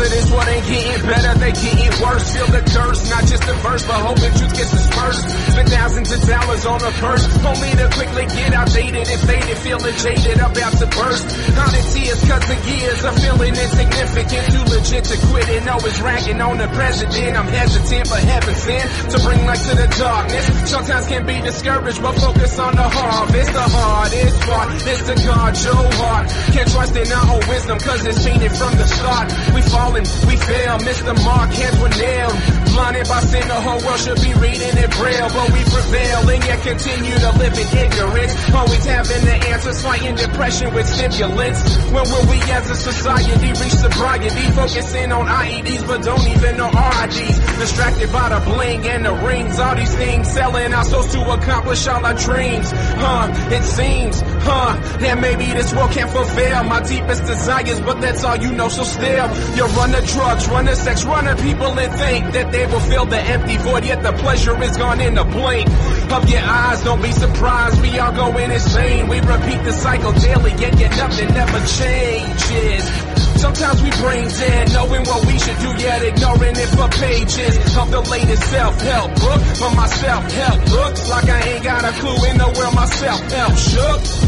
of this world ain't getting better, they getting worse. Feel the curse, not just a verse, but hoping truth gets dispersed. Spend thousands of dollars on a purse, only to quickly get outdated and faded, feeling jaded, about to burst. Haunted tears, cause the years are feeling insignificant, too legit to quit it. No, it's ragging on the president. I'm hesitant, but heaven sent to bring light to the darkness. Sometimes can be discouraged, but focus on the harvest. The hardest part is to guard your heart. Can't trust in our own wisdom, cause it's seen it from the start. We fallen, we fail, missed the mark, hands were nailed. Blinded by sin, the whole world should be reading it braille, but we prevail and yet continue to live in ignorance. Always having the answers, fighting depression with stimulants. When will we as a society reach sobriety? Focusing on IEDs, but don't even know RIDs. Distracted by the bling and the rings, all these things selling our souls to accomplish all our dreams. It seems, that maybe this world can't fulfill my deepest desires, but that's all you know, so still you run the drugs, run the sex, run the people and think that they will fill the empty void, yet the pleasure is gone in a blink of your eyes. Don't be surprised, we all going insane. We repeat the cycle daily, yet nothing never changes. Sometimes we brain dead, knowing what we should do, yet ignoring it for pages of the latest self-help book. But my self-help looks like I ain't got a clue in the world my self-help shook.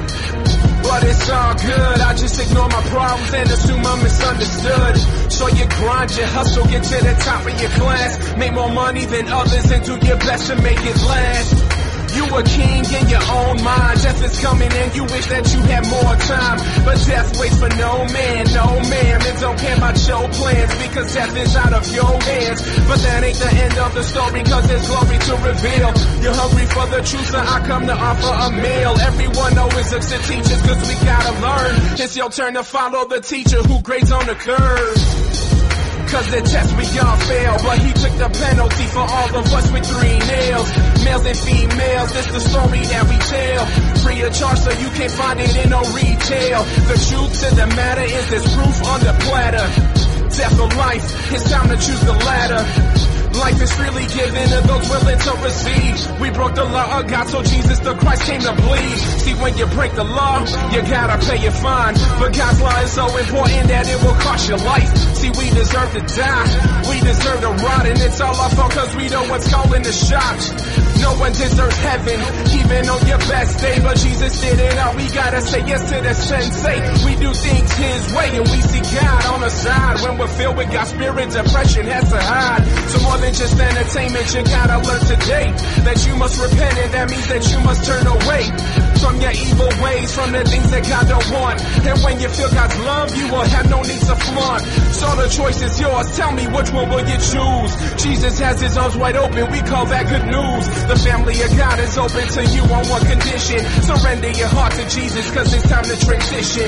But it's all good, I just ignore my problems and assume I'm misunderstood. So you grind, you hustle, get to the top of your class, make more money than others and do your best to make it last. You a king in your own mind. Death is coming and you wish that you had more time, but death waits for no man, no man. And don't care about your plans, because death is out of your hands. But that ain't the end of the story, cause there's glory to reveal. You're hungry for the truth, so I come to offer a meal. Everyone always looks at teachers, cause we gotta learn. It's your turn to follow the teacher who grades on the curve. Cause the test we all fail, but he took the penalty for all of us with 3 nails. Males and females, this the story that we tell. Free of charge, so you can't find it in no retail. The truth to the matter is there's proof on the platter. Death or life, it's time to choose the latter. Life is freely given to those willing to receive. We broke the law of God, so Jesus the Christ came to bleed. See, when you break the law, you gotta pay your fine. But God's law is so important that it will cost your life. See, we deserve to die, we deserve to rot, and it's all our fault cause we know what's calling the shots. No one deserves heaven, even on your best day, but Jesus did it all. We gotta say yes to the sensei. We do things His way, and we see God on the side. When we're filled with God's Spirit, depression has to hide. So more than just entertainment, you gotta learn today that you must repent, and that means that you must turn away from your evil ways, from the things that God don't want. And when you feel God's love, you will have no need to flaunt. So the choice is yours, tell me which one will you choose? Jesus has His arms wide open, we call that good news. The family of God is open to you on one condition: surrender your heart to Jesus, cause it's time to transition.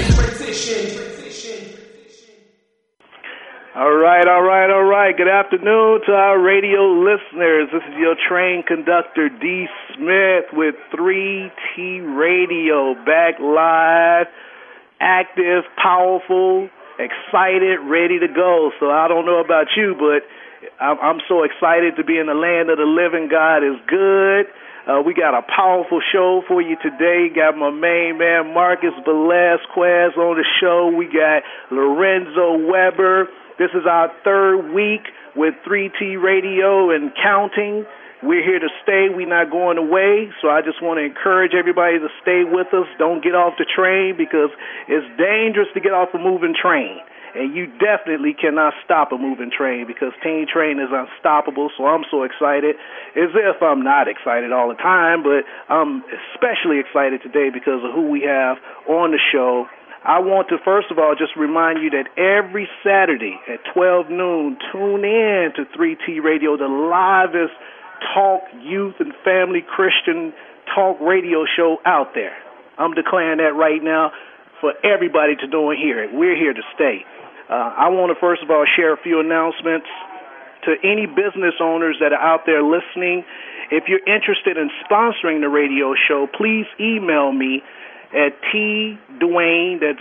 All right. Good afternoon to our radio listeners. This is your train conductor, D. Smith, with 3T Radio, back live, active, powerful, excited, ready to go. So I don't know about you, but I'm so excited to be in the land of the living. God is good. We got a powerful show for you today. Got my main man, Marcus Velasquez, on the show. We got Lorenzo Weber. This is our 3rd week with 3T Radio and counting. We're here to stay. We're not going away. So I just want to encourage everybody to stay with us. Don't get off the train, because it's dangerous to get off a moving train. And you definitely cannot stop a moving train, because Teen Train is unstoppable. So I'm so excited, as if I'm not excited all the time, but I'm especially excited today because of who we have on the show. I want to, first of all, just remind you that every Saturday at 12 noon, tune in to 3T Radio, the livest talk, youth, and family Christian talk radio show out there. I'm declaring that right now for everybody to know and hear it. We're here to stay. I want to, first of all, share a few announcements to any business owners that are out there listening. If you're interested in sponsoring the radio show, please email me at tdwayne, that's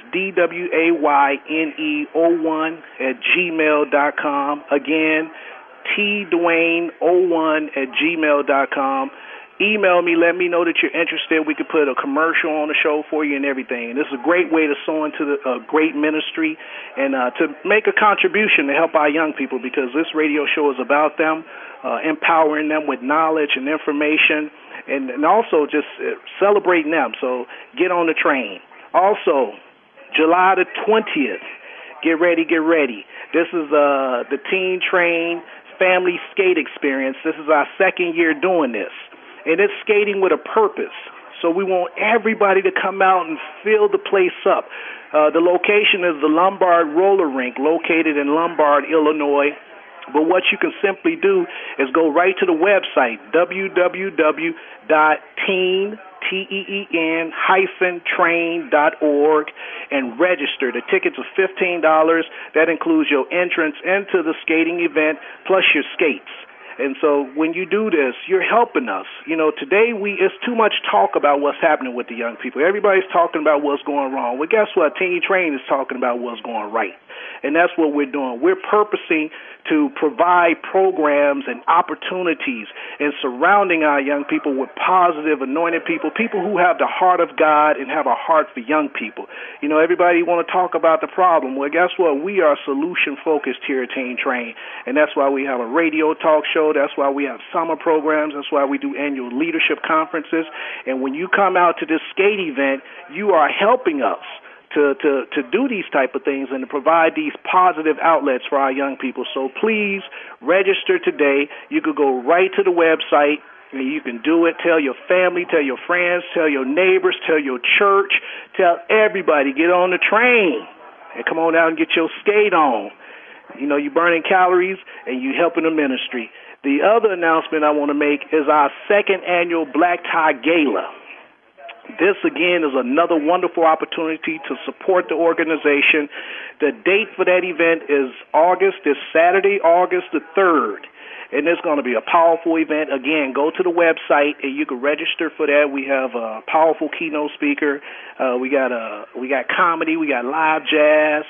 DWAYNE01 at gmail.com. Again, tdwayne01 at gmail.com. email me, let me know that you're interested. We could put a commercial on the show for you and everything. And this is a great way to sow into a great ministry and to make a contribution to help our young people, because this radio show is about them, empowering them with knowledge and information, and also just celebrating them. So get on the train. Also, July the 20th, get ready. This is the Teen Train Family Skate Experience. This is our second year doing this. And it's skating with a purpose. So we want everybody to come out and fill the place up. The location is the Lombard Roller Rink, located in Lombard, Illinois. But what you can simply do is go right to the website, www.teen-train.org, and register. The tickets are $15. That includes your entrance into the skating event plus your skates. And so when you do this, you're helping us. You know, today it's too much talk about what's happening with the young people. Everybody's talking about what's going wrong. Well, guess what? Teen Train is talking about what's going right. And that's what we're doing. We're purposing to provide programs and opportunities and surrounding our young people with positive, anointed people who have the heart of God and have a heart for young people. You know, everybody want to talk about the problem. Well, guess what? We are solution-focused here at Teen Train, and that's why we have a radio talk show. That's why we have summer programs. That's why we do annual leadership conferences. And when you come out to this skate event, you are helping us to do these type of things and to provide these positive outlets for our young people. So please register today. You could go right to the website and you can do it. Tell your family, tell your friends, tell your neighbors, tell your church, tell everybody, get on the train and come on out and get your skate on. You know, you're burning calories and you're helping the ministry. The other announcement I want to make is our second annual Black Tie Gala. This, again, is another wonderful opportunity to support the organization. The date for that event is Saturday, August the 3rd. And it's going to be a powerful event. Again, go to the website and you can register for that. We have a powerful keynote speaker. We got comedy. We got live jazz.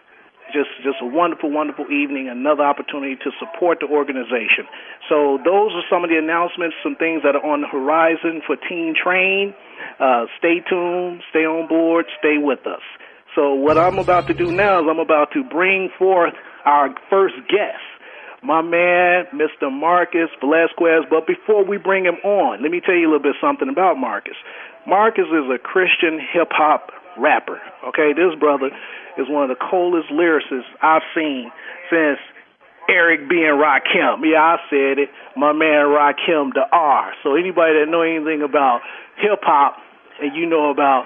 Just a wonderful, wonderful evening, another opportunity to support the organization. So those are some of the announcements, some things that are on the horizon for Teen Train. Stay tuned, stay on board, stay with us. So what I'm about to do now is I'm about to bring forth our first guest, my man, Mr. Marcus Velasquez. But before we bring him on, let me tell you a little bit something about Marcus. Marcus is a Christian hip-hop rapper. Okay, this brother is one of the coldest lyricists I've seen since Eric B. and Rakim. Yeah, I said it. My man Rakim, the R. So anybody that know anything about hip-hop and you know about,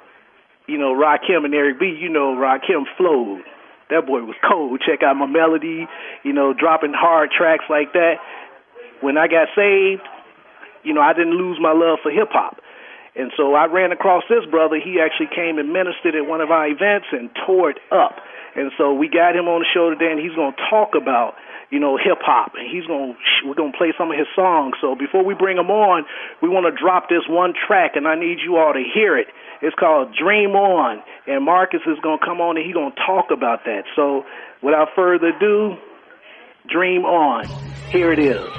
Rakim and Eric B., Rakim flowed. That boy was cold. Check out my melody, dropping hard tracks like that. When I got saved, I didn't lose my love for hip-hop. And so I ran across this brother. He actually came and ministered at one of our events and tore it up. And so we got him on the show today, and he's going to talk about, hip-hop. And we're going to play some of his songs. So before we bring him on, we want to drop this one track, and I need you all to hear it. It's called Dream On. And Marcus is going to come on, and he's going to talk about that. So without further ado, Dream On. Here it is.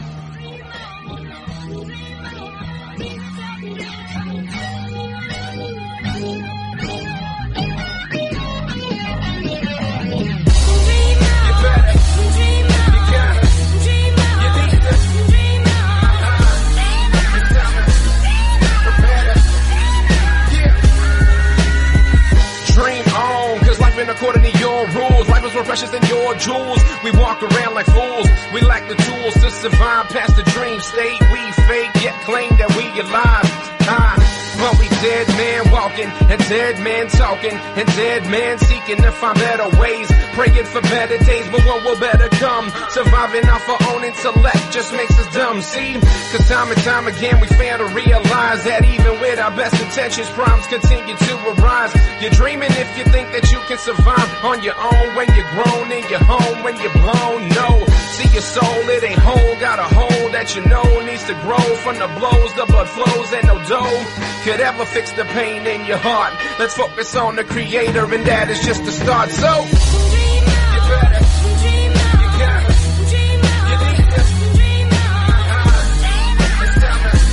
According to your rules, life is more precious than your jewels. We walk around like fools. We lack the tools to survive past the dream state. We fake, yet claim that we alive. But we dead man walking, and dead man talking, and dead man seeking to find better ways. Praying for better days, but what will better come? Surviving off our own intellect just makes us dumb, see? Cause time and time again we fail to realize that even with our best intentions, problems continue to arise. You're dreaming if you think that you can survive on your own when you're grown in your home, when you're blown. No, see your soul, it ain't whole. Got a hole that you know needs to grow from the blows. The blood flows and no dough could ever fix the pain in your heart. Let's focus on the creator, and that is just the start. So you better, you got, you need to, it's time to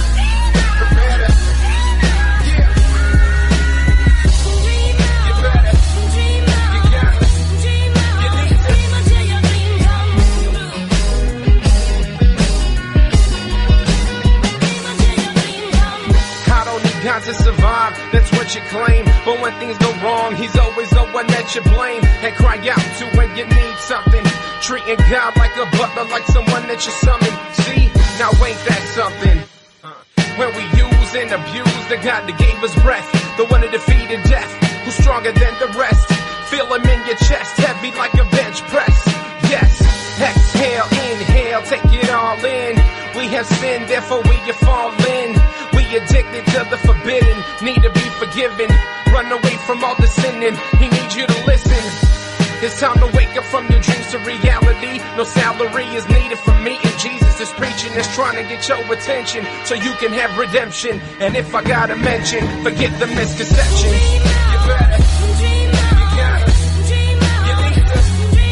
you claim. But when things go wrong, he's always the one that you blame and cry out to when you need something. Treating God like a butler, like someone that you summon. See, now ain't that something? When we use and abuse the God that gave us breath, the one that defeated death, who's stronger than the rest. Feel him in your chest, heavy like a bench press. Yes, exhale, inhale, take it all in. We have sinned, therefore we have fallen. We addicted to the forbidden, need to be forgiven. Run away from all the sinning, he needs you to listen. It's time to wake up from your dreams to reality. No salary is needed from me, and Jesus is preaching. Is trying to get your attention so you can have redemption. And if I gotta mention, forget the misconceptions. You better, you gotta, you need to.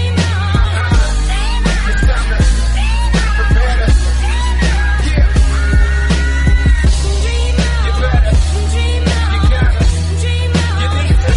It's time to prepare to, yeah. You better, you gotta, you need to.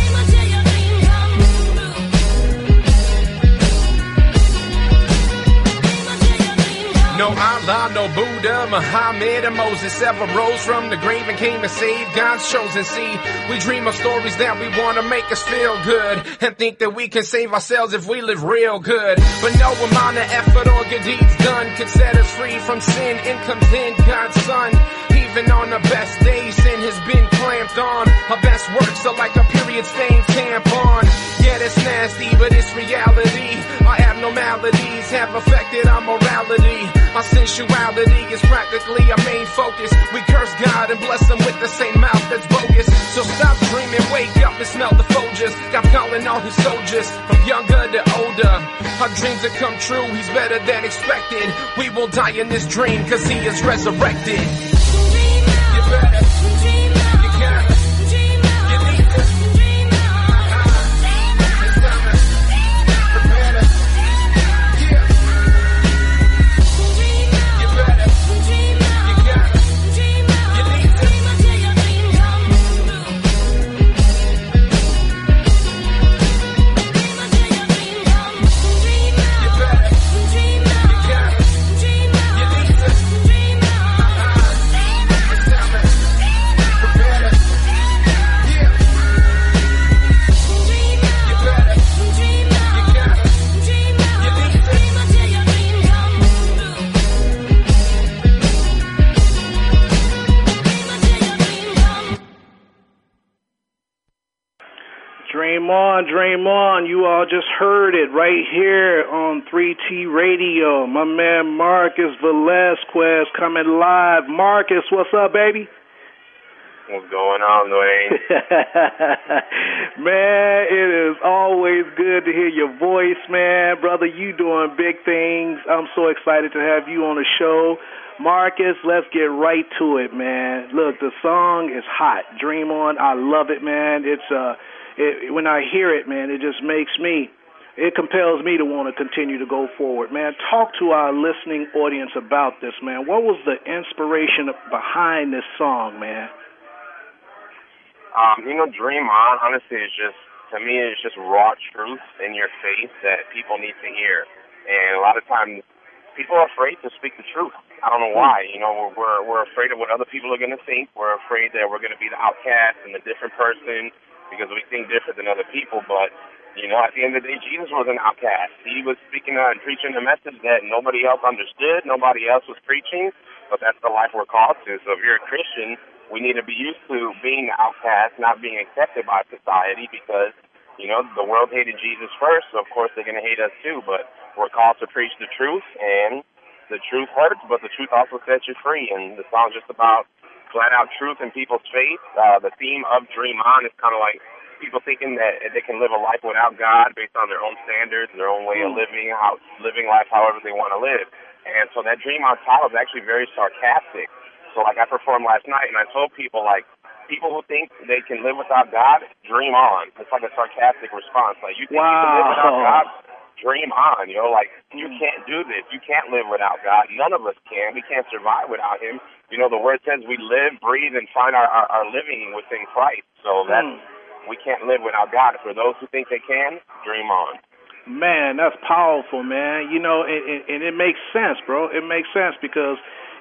No Allah, no Buddha, Muhammad, or Moses ever rose from the grave and came to save God's chosen seed. We dream of stories that we want to make us feel good and think that we can save ourselves if we live real good. But no amount of effort or good deeds done could set us free from sin. In comes in God's Son. Even on the best days, sin has been clamped on. Our best works are like a period-stained tampon. Yeah, it's nasty, but it's reality. Our abnormalities have affected our morality. Our sensuality is practically our main focus. We curse God and bless him with the same mouth that's bogus. So stop dreaming, wake up and smell the Folgers. God calling all his soldiers from younger to older. Our dreams have come true, he's better than expected. We will die in this dream cause he is resurrected. You better, you gotta, you need to. It's time to prepare to, yeah. You better, you gotta, you need to. You better, you gotta, you need to. It's time to prepare to, yeah. You better, you gotta, you need to. Dream on, dream on. You all just heard it right here on 3T Radio. My man Marcus Velasquez coming live. Marcus, what's up, baby? What's going on, Dwayne? Man, it is always good to hear your voice, man. Brother, you doing big things. I'm so excited to have you on the show. Marcus, let's get right to it, man. Look, the song is hot. Dream On. I love it, man. When I hear it, man, it just it compels me to want to continue to go forward. Man, talk to our listening audience about this, man. What was the inspiration behind this song, man? Dream On, honestly, to me, it's just raw truth in your face that people need to hear. And a lot of times, people are afraid to speak the truth. I don't know why. We're afraid of what other people are going to think. We're afraid that we're going to be the outcast and the different person because we think different than other people. But, at the end of the day, Jesus was an outcast. He was speaking and preaching a message that nobody else understood, nobody else was preaching, but that's the life we're called to. So if you're a Christian, we need to be used to being outcast, not being accepted by society because, the world hated Jesus first, so of course they're going to hate us too. But we're called to preach the truth, and the truth hurts, but the truth also sets you free. And the song's just about flat-out truth in people's face. The theme of Dream On is kind of like people thinking that they can live a life without God based on their own standards, their own way of living life however they want to live. And so that Dream On title is actually very sarcastic. So, I performed last night, and I told people, people who think they can live without God, dream on. It's like a sarcastic response. You think you can live without God? Dream on. You can't do this. You can't live without God. None of us can. We can't survive without him. The word says we live, breathe, and find our living within Christ. So we can't live without God. For those who think they can, dream on. Man, that's powerful, man. And it makes sense, bro. It makes sense because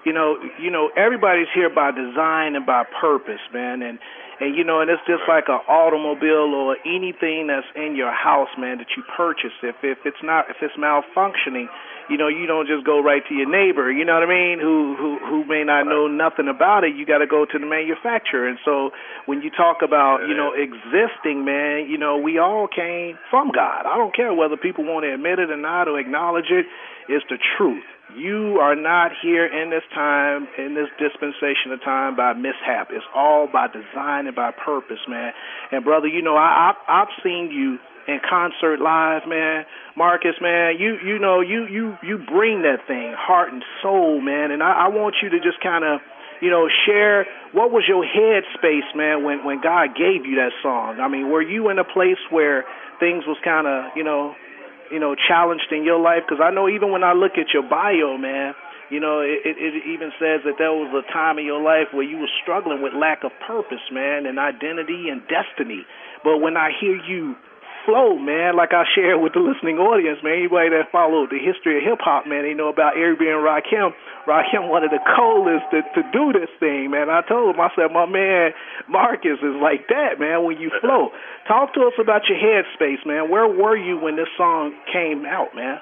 everybody's here by design and by purpose, man, and it's just like an automobile or anything that's in your house, man, that you purchase. If it's malfunctioning, you don't just go right to your neighbor, you know what I mean, who may not know nothing about it. You got to go to the manufacturer. And so when you talk about, existing, man, we all came from God. I don't care whether people want to admit it or not or acknowledge it. It's the truth. You are not here in this time, in this dispensation of time, by mishap. It's all by design and by purpose, man. And, brother, I've seen you in concert live, man. Marcus, man, you bring that thing, heart and soul, man. And I want you to just kind of, share what was your head space, man, when God gave you that song. I mean, were you in a place where things was kind of, challenged in your life? Because I know even when I look at your bio, man, it even says that there was a time in your life where you were struggling with lack of purpose, man, and identity and destiny. But when I hear you flow, man, like I shared with the listening audience, man, anybody that followed the history of hip-hop, man, they know about Eric B. and Rakim. Rakim, one of the coolest to do this thing, man. I told him, I said, my man Marcus is like that, man, when you flow. Talk to us about your headspace, man. Where were you when this song came out, man?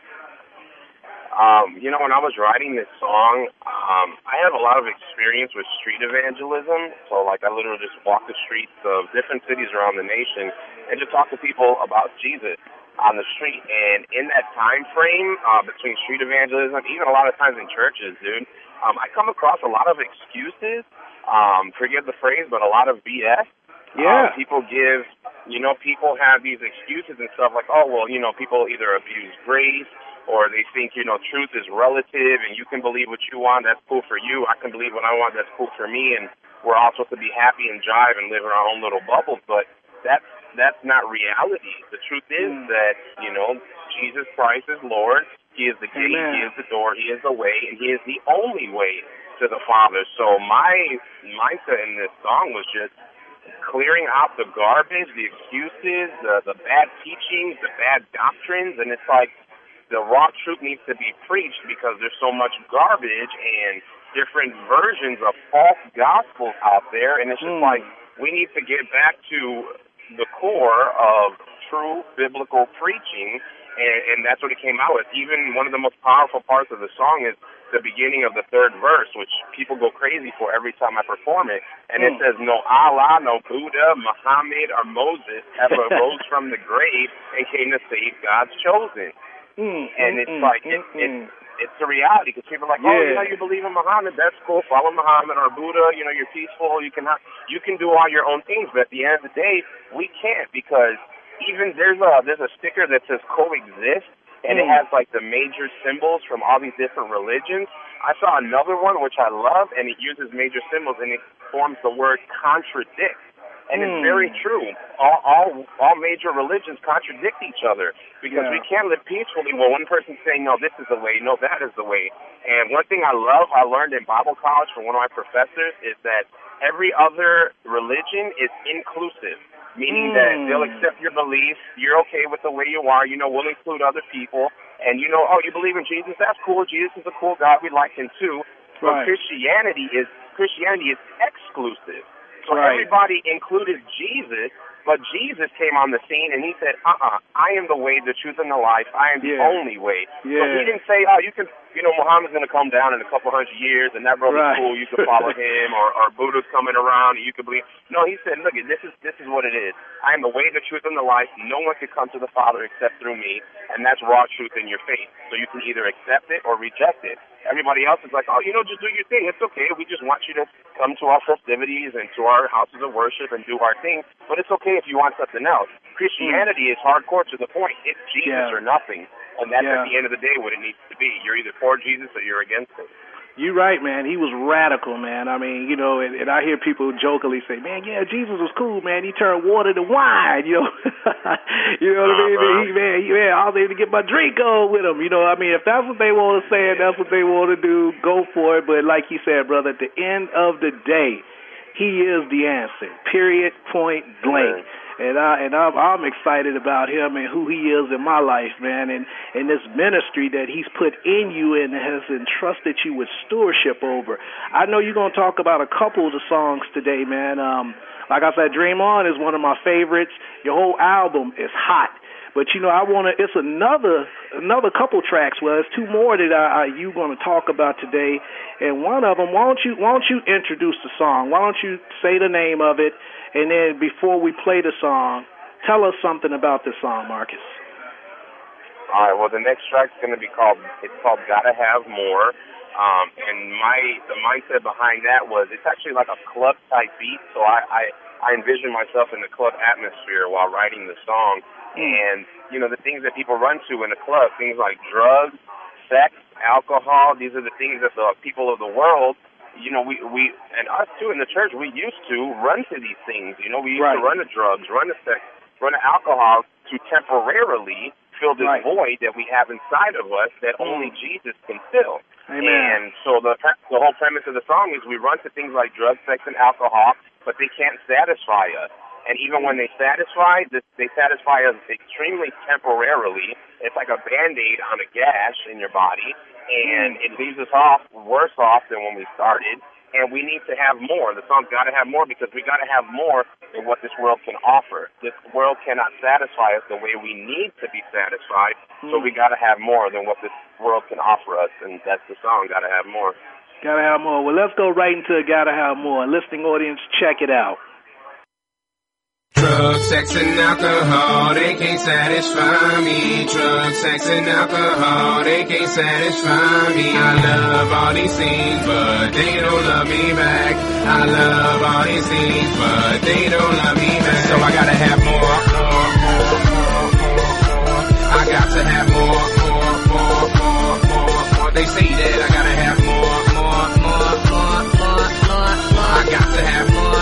When I was writing this song, I have a lot of experience with street evangelism. So, I literally just walk the streets of different cities around the nation and just talk to people about Jesus on the street. And in that time frame between street evangelism, even a lot of times in churches, dude, I come across a lot of excuses. Forgive the phrase, but a lot of BS. Yeah. People have these excuses and stuff like, people either abuse grace, or they think, truth is relative and you can believe what you want, that's cool for you. I can believe what I want, that's cool for me. And we're all supposed to be happy and jive and live in our own little bubbles. But that's not reality. The truth is that, Jesus Christ is Lord. He is the gate, Amen. He is the door, He is the way, and He is the only way to the Father. So my mindset in this song was just clearing out the garbage, the excuses, the bad teachings, the bad doctrines. And it's like, the raw truth needs to be preached because there's so much garbage and different versions of false gospels out there. And it's just like we need to get back to the core of true biblical preaching. And that's what it came out with. Even one of the most powerful parts of the song is the beginning of the third verse, which people go crazy for every time I perform it. And it says, no Allah, no Buddha, Muhammad, or Moses ever rose from the grave and came to save God's chosen. And it's it's the reality, because people are like, you believe in Muhammad, that's cool, follow Muhammad, or Buddha, you're peaceful, you can do all your own things, but at the end of the day, we can't, because even there's a sticker that says coexist, and it has the major symbols from all these different religions. I saw another one which I love, and it uses major symbols, and it forms the word contradict. And it's very true. All major religions contradict each other because we can't live peacefully. Well, one person's saying, no, this is the way. No, that is the way. And one thing I learned in Bible college from one of my professors is that every other religion is inclusive, meaning that they'll accept your beliefs. You're okay with the way you are. We'll include other people. And, you believe in Jesus? That's cool. Jesus is a cool God. We like him too. But Christianity is exclusive. So everybody included Jesus, but Jesus came on the scene and he said, I am the way, the truth, and the life. I am the only way. So he didn't say, you can, Muhammad's going to come down in a couple hundred years and that brother's cool, you can follow him, or Buddha's coming around and you can believe. No, he said, look, this is what it is. I am the way, the truth, and the life. No one can come to the Father except through me, and that's raw truth in your faith. So you can either accept it or reject it. Everybody else is like, just do your thing. It's okay. We just want you to come to our festivities and to our houses of worship and do our thing. But it's okay if you want something else. Christianity is hardcore to the point. It's Jesus or nothing. And that's at the end of the day what it needs to be. You're either for Jesus or you're against him. You're right, man. He was radical, man. I mean, and I hear people jokingly say, man, Jesus was cool, man. He turned water to wine, You know what I mean? I was able to get my drink on with him. If that's what they want to say and that's what they want to do, go for it. But like you said, brother, at the end of the day, he is the answer, period, point blank. And I'm excited about him and who he is in my life, man, and this ministry that he's put in you and has entrusted you with stewardship over. I know you're going to talk about a couple of the songs today, man. Like I said, Dream On is one of my favorites. Your whole album is hot. But, you know, it's another couple tracks. Well, there's two more that you're going to talk about today. And one of them, why don't you introduce the song? Why don't you say the name of it? And then before we play the song, tell us something about this song, Marcus. All right, well, the next track's going to be called Gotta Have More. And the mindset behind that was it's actually like a club-type beat, so I envision myself in the club atmosphere while writing the song. And, you know, the things that people run to in the club, things like drugs, sex, alcohol, these are the things that the people of the world, you know, we and us too in the church, we used to run to these things. You know, we used to run to drugs, run to sex, run to alcohol to temporarily fill this void that we have inside of us that only Jesus can fill. Amen. And so the whole premise of the song is we run to things like drugs, sex, and alcohol, but they can't satisfy us. And even when they satisfy us extremely temporarily. It's like a Band-Aid on a gash in your body, and it leaves us worse off than when we started. And we need to have more. The song's got to have more because we got to have more than what this world can offer. This world cannot satisfy us the way we need to be satisfied, so we got to have more than what this world can offer us, and that's the song, Got to Have More. Got to have more. Well, let's go right into Got to Have More. Listening audience, check it out. Drugs, sex, and alcohol, they can't satisfy me. Drugs, sex, and alcohol, they can't satisfy me. I love all these things, but they don't love me back. I love all these things, but they don't love me back. So I gotta have more. I got to have more. They say that I gotta have more. I got to have more.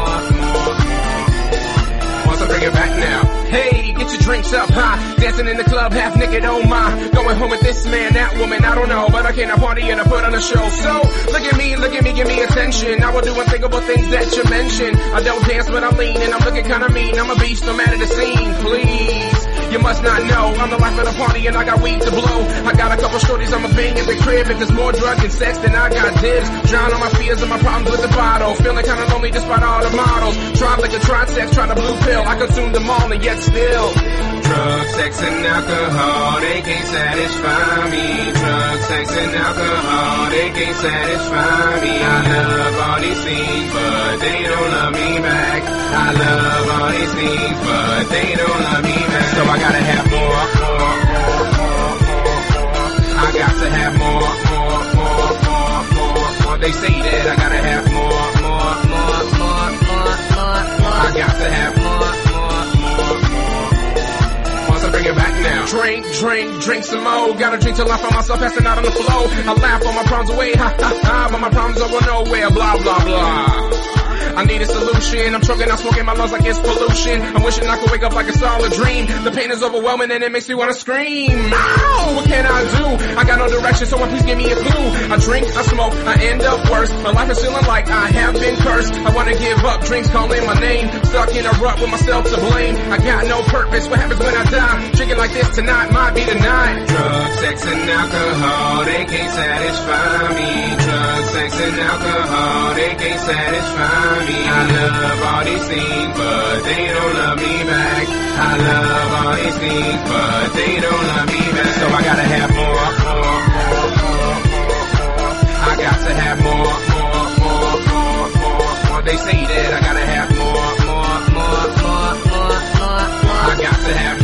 Bring it back now. Hey, get your drinks up high. Dancing in the club, half naked, oh my. Going home with this man, that woman, I don't know. But I came to party and I put on a show. So, look at me, give me attention. I will do unthinkable things that you mentioned. I don't dance, but I'm lean and I'm looking kinda mean. I'm a beast, no matter the scene, please. You must not know, I'm the life of the party and I got weed to blow. I got a couple shorties, I'ma bang in the crib. If there's more drug and sex, then I got dibs. Drown all my fears and my problems with the bottle. Feeling kinda lonely despite all the models. Tried like a tried sex, tried a blue pill. I consumed them all and yet still. Drugs, sex, and alcohol, they can't satisfy me. Drugs, sex, and alcohol, they can't satisfy me. I love all these things, but they don't love me back. I love all these things, but they don't love me back. So I gotta have more. I got to have more. They say that I gotta have more. I got to have more. Bring it back now. Drink some more. Gotta drink till I find myself passing out on the floor. I laugh all my problems away, ha ha ha. But my problems over nowhere, blah blah blah. I need a solution. I'm choking, I'm smoking my lungs like it's pollution. I'm wishing I could wake up like a solid dream. The pain is overwhelming and it makes me wanna scream. Ow! What can I do? I got no direction, someone please give me a clue. I drink, I smoke, I end up worse. My life is feeling like I have been cursed. I wanna give up, drinks calling my name. Stuck in a rut with myself to blame. I got no purpose, what happens when I die? Drinking like this tonight might be the night. Drugs, sex, and alcohol, they can't satisfy me. Drugs, sex, and alcohol, they can't satisfy me. I love all these things, but they don't love me back. I love all these things, but they don't love me back. So I gotta have more. I got to have more. They say that I gotta have more. I got to have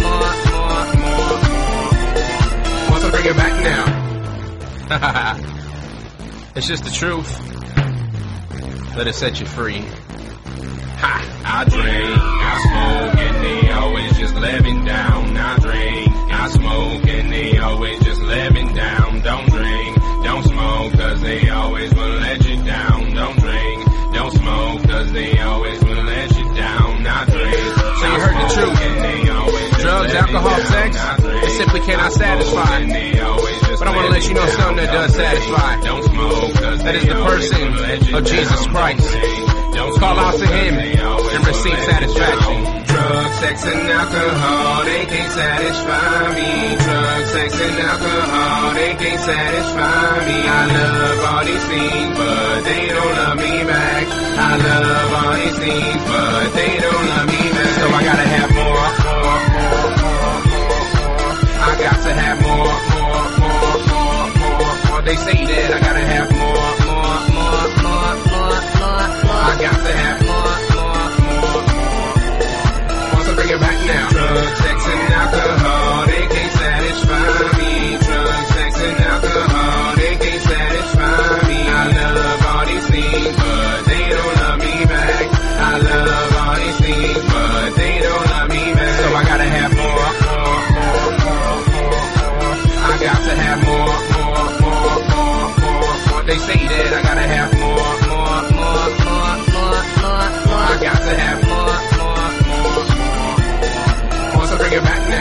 more. Want to bring it back now? It's just the truth. Let it set you free. Ha! I drink, I smoke, and they always just let me down. I drink, I smoke, and they always just let me down. Don't drink, don't smoke, cause they always will let you down. Don't drink, don't smoke, cause they always will let you down. I drink. So you heard the truth. Drugs, alcohol, sex, it simply cannot satisfy. But I want to let you know something that does satisfy. That is the person of Jesus Christ. Don't call out to him and receive satisfaction. Drugs, sex, and alcohol, they can't satisfy me. Drugs, sex, and alcohol, they can't satisfy me. I love all these things, but they don't love me back. I love all these things, but they don't love me back. So I gotta have more. I got to have more. They say that I gotta have more. I got to have more. So bring it back now. Drugs, sex, and alcohol, they can't satisfy me. Drugs, sex, and alcohol, they can't satisfy me. I love all these things, but they don't love me back. I love all these things, but they don't love me back. So I gotta have more. I got to have more. They say that I gotta have more. I got to have more. So bring it back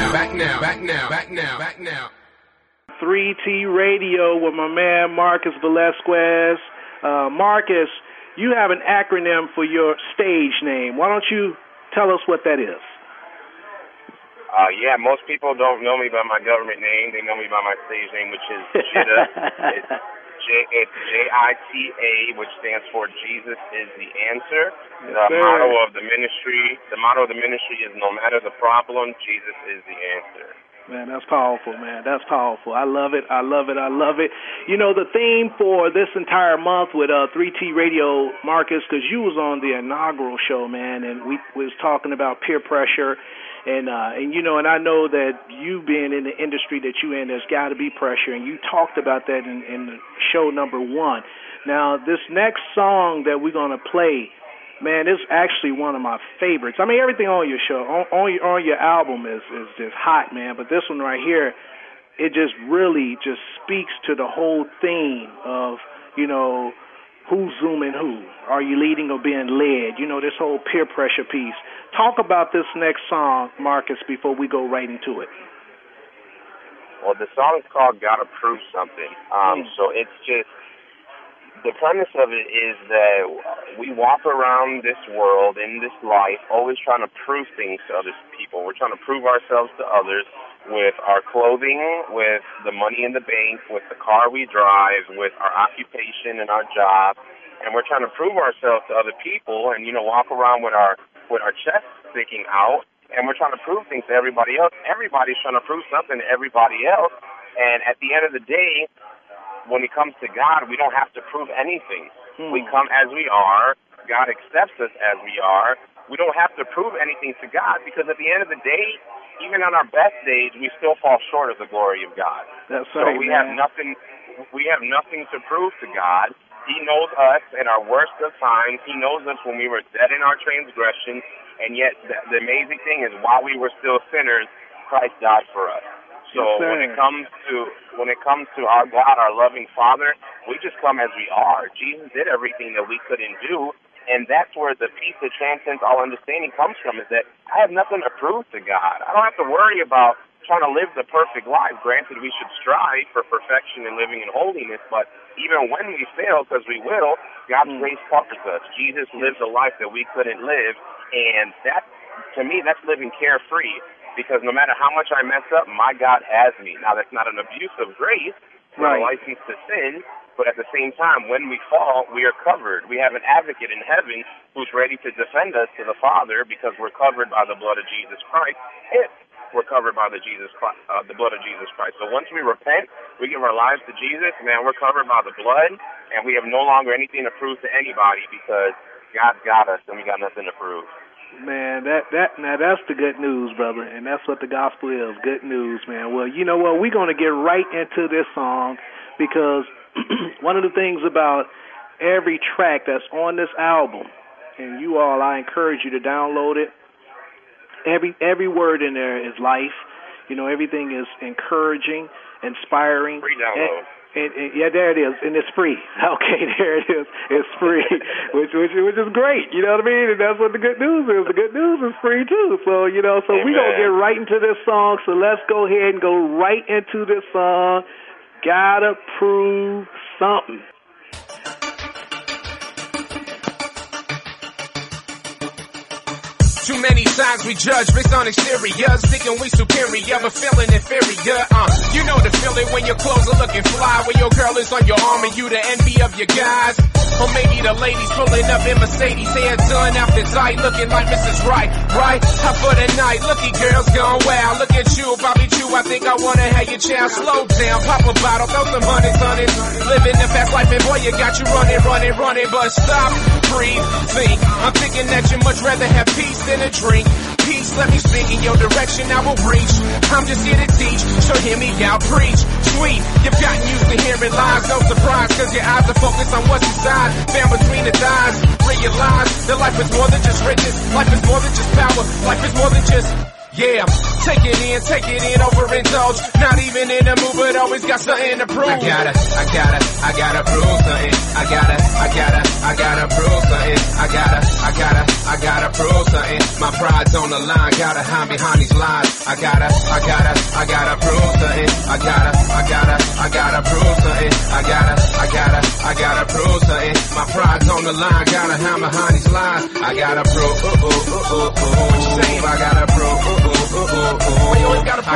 now. 3T Radio with my man Marcus Velasquez. Marcus, you have an acronym for your stage name. Why don't you tell us what that is? Yeah, most people don't know me by my government name. They know me by my stage name, which is JITA. It's JITA, which stands for Jesus is the Answer. The motto of the ministry is no matter the problem, Jesus is the answer. Man, that's powerful, man. That's powerful. I love it. You know, the theme for this entire month with 3T Radio, Marcus, because you was on the inaugural show, man, and we was talking about peer pressure. And you know, and I know that you being in the industry that you in, there's got to be pressure, and you talked about that in the show number 1. Now, this next song that we're gonna play, man, it's actually one of my favorites. I mean, everything on your show, on your album is just hot, man. But this one right here, it just really just speaks to the whole theme of, you know, who's zooming who? Are you leading or being led? You know, this whole peer pressure piece. Talk about this next song, Marcus, before we go right into it. Well, the song is called Gotta Prove Something. So it's just, the premise of it is that we walk around this world, in this life, always trying to prove things to other people. We're trying to prove ourselves to others with our clothing, with the money in the bank, with the car we drive, with our occupation and our job. And we're trying to prove ourselves to other people and, you know, walk around with our chest sticking out. And we're trying to prove things to everybody else. Everybody's trying to prove something to everybody else. And at the end of the day, when it comes to God, we don't have to prove anything. We come as we are. God accepts us as we are. We don't have to prove anything to God, because at the end of the day, even on our best days, we still fall short of the glory of God. That's right, so we man. have nothing to prove to God. He knows us in our worst of times. He knows us when we were dead in our transgressions. And yet the amazing thing is, while we were still sinners, Christ died for us. So when it comes to our God, our loving Father, we just come as we are. Jesus did everything that we couldn't do, and that's where the peace that transcends all understanding comes from, is that I have nothing to prove to God. I don't have to worry about trying to live the perfect life. Granted, we should strive for perfection and living in holiness, but even when we fail, because we will, God's grace covers us. Jesus lived a life that we couldn't live, and that, to me, that's living carefree. Because no matter how much I mess up, my God has me. Now, that's not an abuse of grace, right, a license to sin, but at the same time, when we fall, we are covered. We have an advocate in heaven who's ready to defend us to the Father, because we're covered by the blood of Jesus Christ. If we're covered by the blood of Jesus Christ. So once we repent, we give our lives to Jesus, man, we're covered by the blood, and we have no longer anything to prove to anybody, because God's got us, and we got nothing to prove. Man, now that's the good news, brother, and that's what the gospel is, good news, man. Well, you know what, we're going to get right into this song, because one of the things about every track that's on this album, and you all, I encourage you to download it, every word in there is life. You know, everything is encouraging, inspiring. Free download. Yeah, there it is, and it's free. Okay, there it is. It's free, which is great. You know what I mean? And that's what the good news is. The good news is free too. So, you know, so we're going to get right into this song. So let's go ahead and go right into this song. Gotta Prove Something. Too many times we judge based on exteriors, thinking we superior, but feeling inferior. You know the feeling when your clothes are looking fly, when your girl is on your arm and you the envy of your guys. Or maybe the ladies pulling up in Mercedes, hair done, outfit tight, looking like Mrs. Right, right? Up for the night, looky girls gone wild. Look at you, Bobby Chew, I think I wanna have your child. Slow down, pop a bottle, throw some hundreds. Living the fast life, and boy, you got you running, but stop, breathe, think. I'm thinking that you'd much rather have peace than a drink. Peace, let me speak in your direction, I will reach. I'm just here to teach, so hear me out, preach. Sweet, you've gotten used to hearing lies, no surprise, cause your eyes are focused on what's inside. Found between the thighs, realize that life is more than just riches. Life is more than just power, life is more than just... Yeah, take it in, overindulge. Not even in the mood, but always got something to prove. I gotta prove something. I gotta prove something. I gotta prove something. My pride's on the line, gotta hide behind these lies. I gotta prove something. I gotta prove something. I gotta prove something. My pride's on the line, gotta hide behind these lies. I gotta prove, what you saying? I gotta prove, I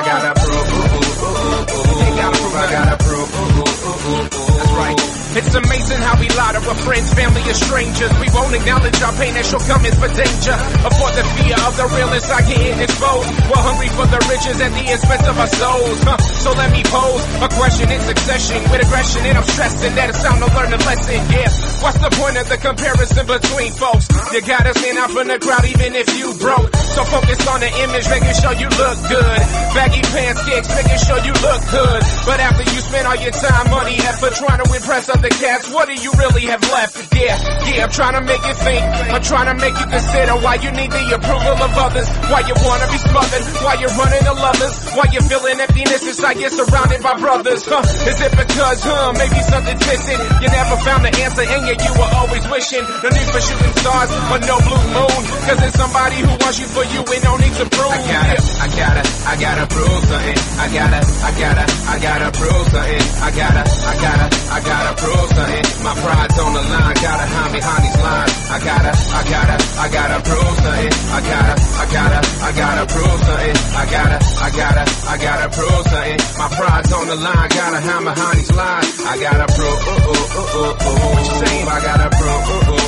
gotta prove, that's right. It's amazing how we lie to our friends, family, and strangers. We won't acknowledge our pain and shortcomings for danger. For the fear of the realness I get exposed. We're hungry for the riches at the expense of our souls. So let me pose a question in succession with aggression, and I'm stressing that it's time to learn a lesson. Yeah, what's the point of the comparison between folks? You gotta stand out from the crowd even if you broke. So focus on the image, making sure you look good. Baggy pants, kicks, making sure you look good. But after you spend all your time, money, effort trying to impress other cats, what do you really have left? Yeah, I'm trying to make you think. I'm trying to make you consider why you need the approval of others. Why you wanna be smothered, why you're running to lovers. Why you're feeling emptiness inside, you're surrounded by brothers. Is it because, maybe something's missing? You never found the answer and yet you were always wishing. No need for shooting stars, but no blue moon. Cause there's somebody who wants you for you and no need to prove. I gotta prove something. I gotta prove something. I gotta prove something. My pride's on the line, gotta hide behind these lines. I gotta prove something. I gotta prove something. I gotta prove something. My pride's on the line, gotta hide behind these lines. I gotta prove, what you saying? I gotta prove,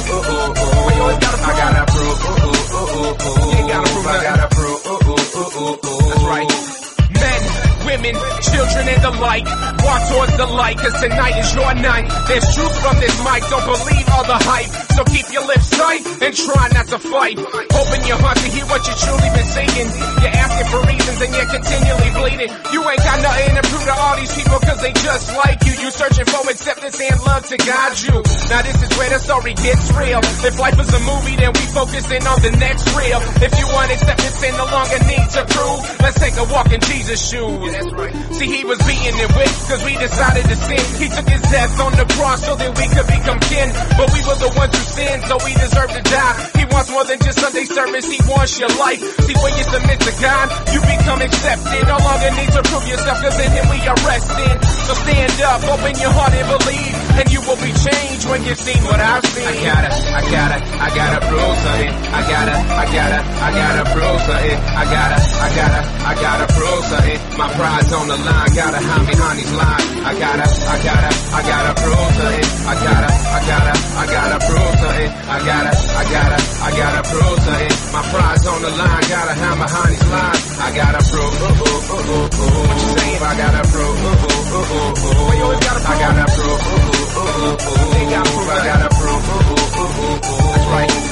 I gotta prove, I gotta prove, that's right. Men, women, children and the like, walk towards the light, cause tonight is your night. There's truth from this mic, don't believe all the hype. So keep your lips tight and try not to fight. Open your heart to hear what you truly been saying. You're asking for reasons and you're continually bleeding. You ain't got nothing to prove to all these people cause they just like you. You searching for acceptance and love to guide you. Now this is where the story gets real. If life is a movie, then we focusing on the next reel. If you want acceptance and no longer need to prove, let's take a walk in Jesus' shoes. That's right. See, he was beaten and whipped cause we decided to sin. He took his death on the cross so that we could become kin. But we were the ones who sinned, so we deserve to die. He wants more than just Sunday service, he wants your life. See, when you submit to God, you become accepted. No longer need to prove yourself cause in him we are resting. So stand up, open your heart and believe, and you will be changed when you've seen what I've seen. I gotta prove something. I gotta prove something. I gotta prove something. My pride's on the line, gotta hide behind these lines. I gotta prove something. I gotta prove something. I gotta prove something. My pride's on the line, gotta hide behind these lines. I gotta prove, what you saying? I gotta prove, I gotta prove, I gotta prove, that's right.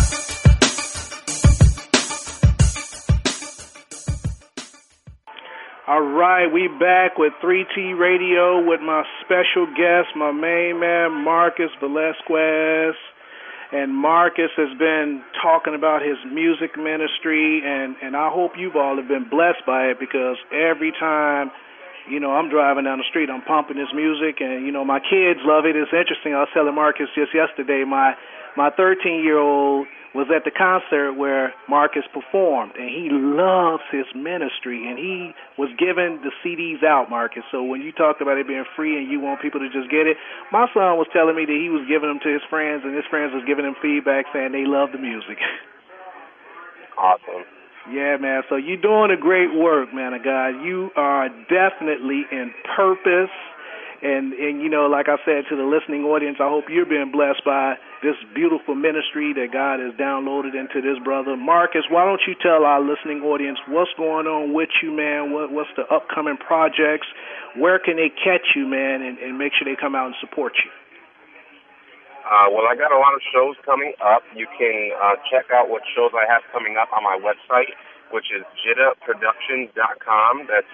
All right, we back with 3T Radio with my special guest, my main man, Marcus Velasquez. And Marcus has been talking about his music ministry, and I hope you've all have been blessed by it because every time, I'm driving down the street, I'm pumping his music, and, my kids love it. It's interesting. I was telling Marcus just yesterday, my 13-year-old was at the concert where Marcus performed, and he loves his ministry, and he was giving the CDs out, Marcus. So when you talked about it being free and you want people to just get it, my son was telling me that he was giving them to his friends, and his friends was giving him feedback saying they love the music. Awesome. Yeah, man. So you're doing a great work, man of God. You are definitely in purpose. And you know, like I said to the listening audience, I hope you're being blessed by this beautiful ministry that God has downloaded into this brother. Marcus, why don't you tell our listening audience what's going on with you, man? What's the upcoming projects? Where can they catch you, man, and make sure they come out and support you? Well, I got a lot of shows coming up. You can check out what shows I have coming up on my website, which is jittaproductions.com. That's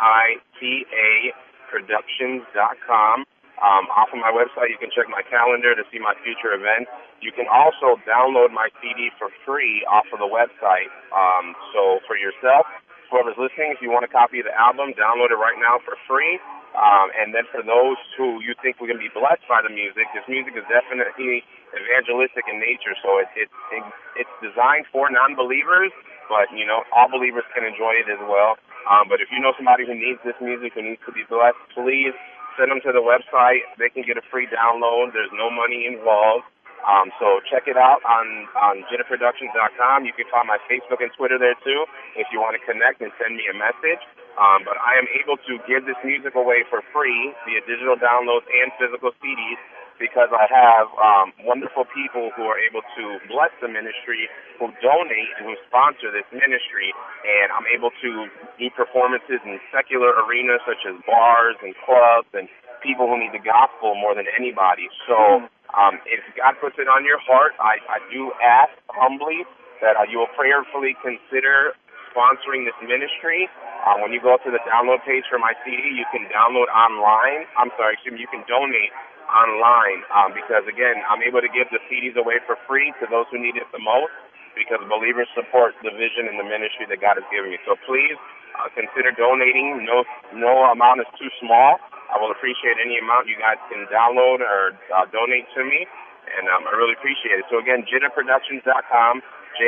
JITA Productions.com. Off of my website, you can check my calendar to see my future events. You can also download my CD for free off of the website. So for yourself, whoever's listening, if you want a copy of the album, download it right now for free. And then for those who you think we're going to be blessed by the music, this music is definitely evangelistic in nature. So it's designed for non-believers, but, you know, all believers can enjoy it as well. But if you know somebody who needs this music, who needs to be blessed, please send them to the website. They can get a free download. There's no money involved. So check it out on jittaproductions.com. You can find my Facebook and Twitter there too if you want to connect and send me a message. But I am able to give this music away for free via digital downloads and physical CDs because I have wonderful people who are able to bless the ministry, who donate and who sponsor this ministry, and I'm able to do performances in secular arenas such as bars and clubs and people who need the gospel more than anybody. So if God puts it on your heart, I do ask humbly that you will prayerfully consider sponsoring this ministry. When you go to the download page for my CD, you can download online. You can donate online because, again, I'm able to give the CDs away for free to those who need it the most because believers support the vision and the ministry that God has given me. So please consider donating. No amount is too small. I will appreciate any amount you guys can download or donate to me, and I really appreciate it. So, again, jittaproductions.com,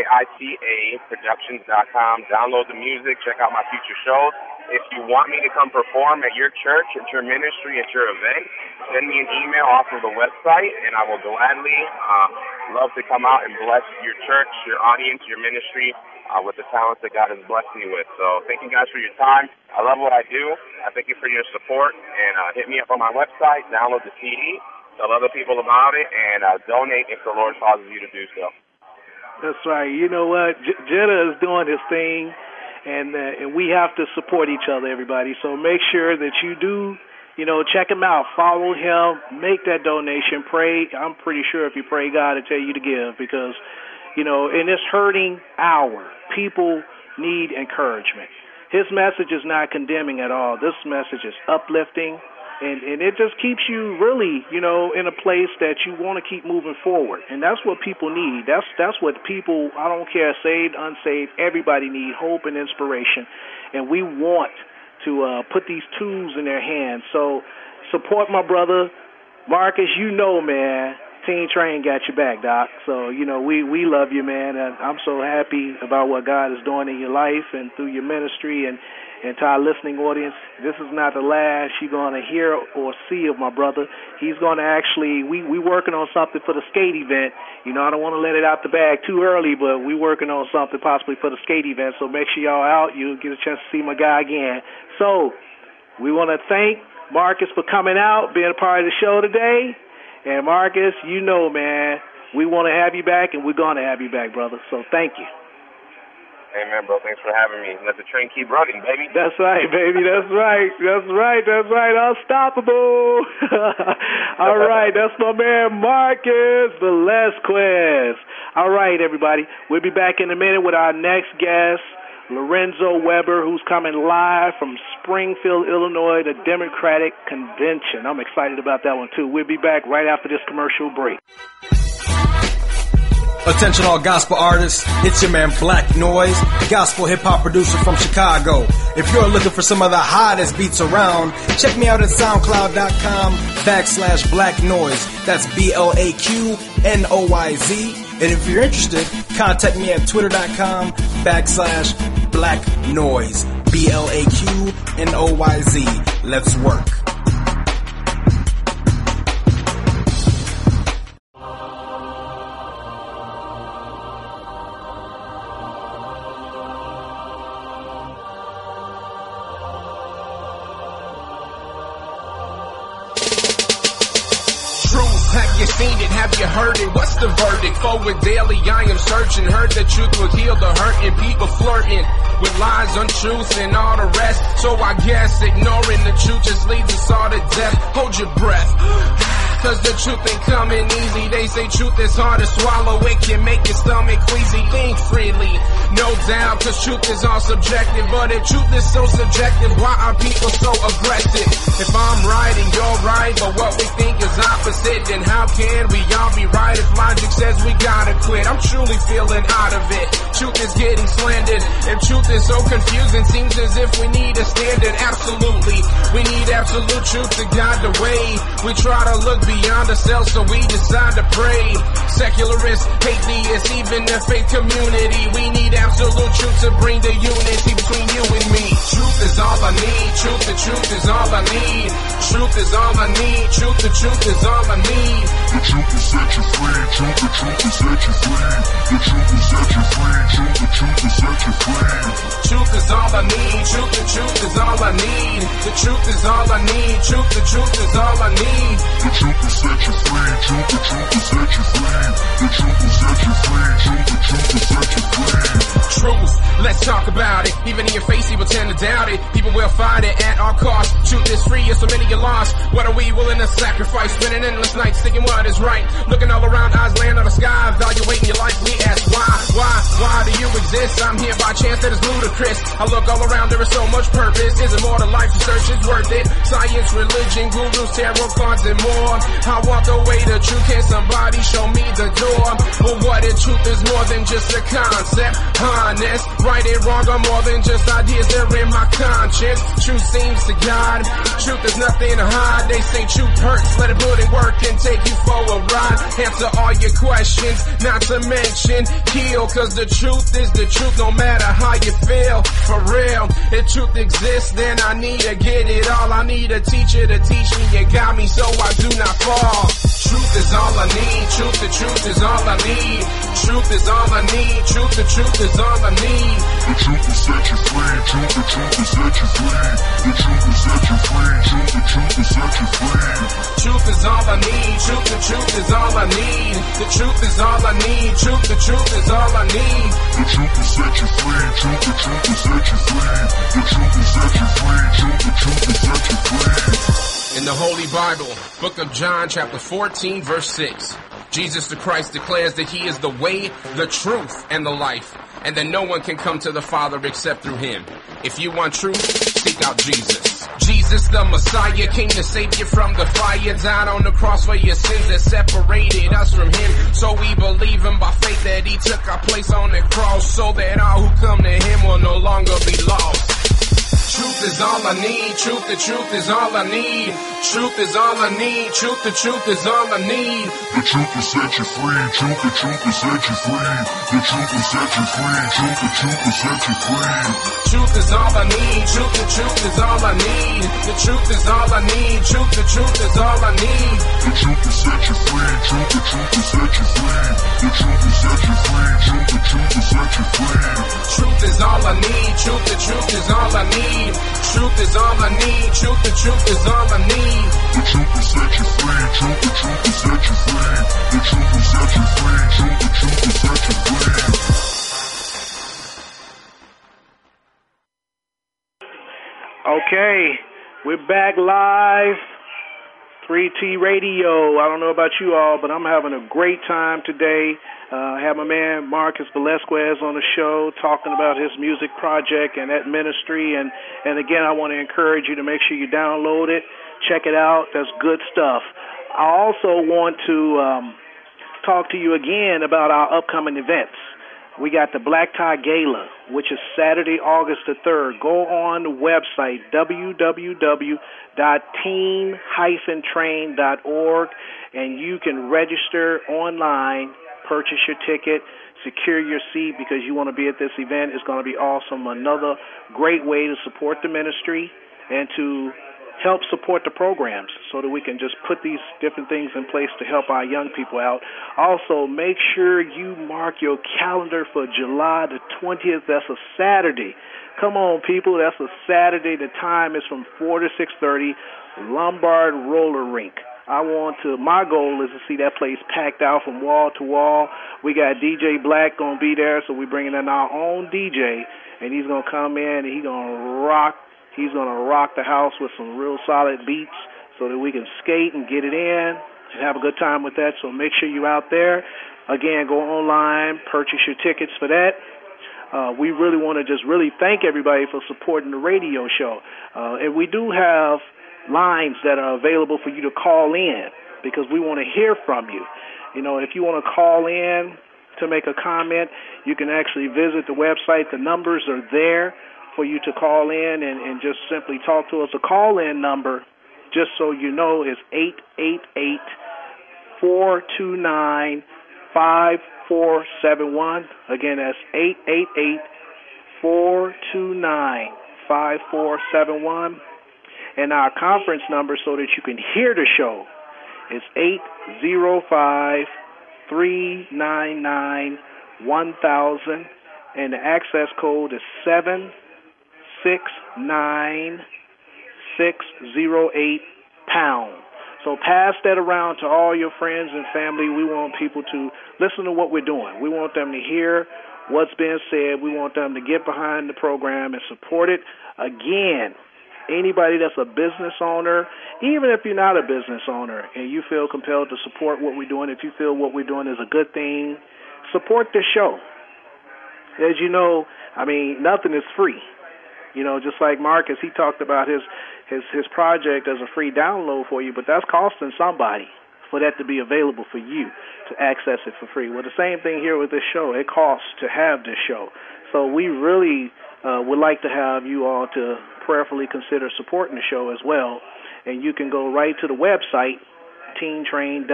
JITA Productions.com. Download the music. Check out my future shows. If you want me to come perform at your church, at your ministry, at your event, send me an email off of the website, and I will gladly love to come out and bless your church, your audience, your ministry with the talents that God has blessed me with. So thank you guys for your time. I love what I do. I thank you for your support, and hit me up on my website, download the CD, tell other people about it, and donate if the Lord causes you to do so. That's right. You know what? Jitta is doing his thing. And we have to support each other, everybody. So make sure that you do, you know, check him out, follow him, make that donation, pray. I'm pretty sure if you pray, God will tell you to give because, you know, in this hurting hour, people need encouragement. His message is not condemning at all. This message is uplifting, and it just keeps you really, you know, in a place that you want to keep moving forward. And that's what people need. That's what people, I don't care, saved, unsaved, everybody need hope and inspiration. And we want to put these tools in their hands. So support my brother. Marcus, you know, man, Teen Train got your back, Doc. So, you know, we love you, man. And I'm so happy about what God is doing in your life and through your ministry. And to our listening audience, this is not the last you're going to hear or see of my brother. He's going to actually, we working on something for the skate event. You know, I don't want to let it out the bag too early, but we working on something possibly for the skate event. So make sure y'all out. You'll get a chance to see my guy again. So we want to thank Marcus for coming out, being a part of the show today. And Marcus, you know, man, we want to have you back, and we're going to have you back, brother. So thank you. Amen, bro. Thanks for having me. Let the train keep running, baby. That's right, baby. That's right. That's right. That's right. Unstoppable. All right. That's my man, Marcus Velasquez. All right, everybody. We'll be back in a minute with our next guest, Lorenzo Weber, who's coming live from Springfield, Illinois, the Democratic Convention. I'm excited about that one, too. We'll be back right after this commercial break. Attention all gospel artists, it's your man Black Noise, gospel hip-hop producer from Chicago. If you're looking for some of the hottest beats around, check me out at SoundCloud.com/Black Noise. That's BLAQNOYZ. And if you're interested, contact me at Twitter.com/Black Noise. BLAQNOYZ. Let's work. Have you seen it? Have you heard it? What's the verdict? Forward daily, I am searching. Heard the truth will heal the hurting. People flirting with lies, untruths, and all the rest. So I guess ignoring the truth just leads us all to death. Hold your breath. Cause the truth ain't coming easy. They say truth is hard to swallow. It can make your stomach queasy. Think freely, no doubt, cause truth is all subjective. But if truth is so subjective, why are people so aggressive? If I'm right and you're right, but what we think is opposite, then how can we all be right if logic says we gotta quit? I'm truly feeling out of it. Truth is getting slandered. If truth is so confusing, seems as if we need a standard. Absolutely, we need absolute truth to guide the way. We try to look beyond ourselves, so we decide to pray. Secularists, atheists, even the faith community, we need absolute truth to bring the unity between you and me. Truth is all I need. Truth, the truth is all I need. Truth is all I need. Truth, the truth is all I need. The truth will set you free. Truth, the truth will set you free. The truth will set you free. Truth, the truth will set you free. Truth is all I need. Truth, the truth is all I need. The truth is all I need. Truth, the truth is all I need. The truth will set you free. Truth, the truth will set you free. The truth will set you free. Truth, the truth will set you free. Truth, let's talk about it. Even in your face, people tend to doubt it. People will find it at all costs. Truth is free, and so many get lost. What are we willing to sacrifice? Spending endless nights thinking what is right. Looking all around, eyes land on the sky. Evaluating your life, we ask why do you exist? I'm here by chance, that is ludicrous. I look all around, there is so much purpose. Is it more to life? The search is worth it. Science, religion, gurus, tarot cards, and more. I walk away to truth. Can somebody show me the door? Well, what if truth is more than just a concept? Honest, right and wrong are more than just ideas. They're in my conscience. Truth seems to guide. Truth is nothing to hide. They say truth hurts. Let it put in work and take you for a ride. Answer all your questions, not to mention heal. Cause the truth is the truth, no matter how you feel. For real, if truth exists, then I need to get it all. I need a teacher to teach me. You got me so I do not fall. Truth is all I need. Truth, the truth is all I need. Truth is all I need. Truth, the truth is all I need. The truth will set you free. Truth, the truth will set you free. The truth will set you free. Truth, the truth will set you free. Truth is all I need. Truth, the truth is all I need. The truth is all I need. Truth, the truth is all I need. The truth will set you free. Truth, the truth will set you free. The truth will set you free. Truth, the truth will set you free. In the Holy Bible, Book of John, chapter 14, verse 6, Jesus the Christ declares that he is the way, the truth, and the life, and that no one can come to the Father except through him. If you want truth, seek out Jesus. Jesus the Messiah came to save you from the fire, died on the cross for your sins that separated us from him. So we believe him by faith that he took our place on the cross, so that all who come to him will no longer be lost. Truth is all I need. Truth, the truth is all I need. Truth is all I need. Truth, the truth is all I need. The truth will set you free. Truth, the truth will set you free. The truth will set you free. Truth, the truth will set you free. Truth is all I need. Truth, the truth is all I need. The truth is all I need. Truth, the truth is all I need. The truth will set you free. Truth, the truth will set you free. The truth will set you free. Truth, the truth will set you free. Truth is all I need. Truth, the truth is all I need. Truth is all I need. Truth, the truth is all I need. The truth will set you free. Truth, the truth will set you free. The truth will set you free. Truth, the truth will set you free. Okay, we're back live. 3T Radio. I don't know about you all, but I'm having a great time today. I have my man Marcus Velasquez on the show talking about his music project and that ministry. And again, I want to encourage you to make sure you download it, check it out. That's good stuff. I also want to talk to you again about our upcoming events. We got the Black Tie Gala, which is Saturday, August the 3rd. Go on the website, www.teen-train.org, and you can register online, purchase your ticket, secure your seat because you want to be at this event. It's going to be awesome. Another great way to support the ministry and to help support the programs so that we can just put these different things in place to help our young people out. Also, make sure you mark your calendar for July the 20th. That's a Saturday. Come on, people. That's a Saturday. The time is from 4 to 6:30, Lombard Roller Rink. My goal is to see that place packed out from wall to wall. We got DJ Black going to be there, so we're bringing in our own DJ, and he's going to come in and he's going to rock the house with some real solid beats so that we can skate and get it in and have a good time with that. So make sure you're out there. Again, go online, purchase your tickets for that. We really want to just really thank everybody for supporting the radio show. And we do have lines that are available for you to call in because we want to hear from you. You know, if you want to call in to make a comment, you can actually visit the website. The numbers are there for you to call in and just simply talk to us. The call-in number, just so you know, is 888-429-5471. Again, that's 888-429-5471. And our conference number so that you can hear the show is 805-399-1000. And the access code is 769-608#. So pass that around to all your friends and family. We want people to listen to what we're doing. We want them to hear what's being said. We want them to get behind the program and support it. Again, anybody that's a business owner, even if you're not a business owner and you feel compelled to support what we're doing, if you feel what we're doing is a good thing, support the show. As you know, I mean, nothing is free. You know, just like Marcus, he talked about his project as a free download for you, but that's costing somebody for that to be available for you to access it for free. Well, the same thing here with this show. It costs to have this show. So we really would like to have you all to prayerfully consider supporting the show as well. And you can go right to the website, Teen Train,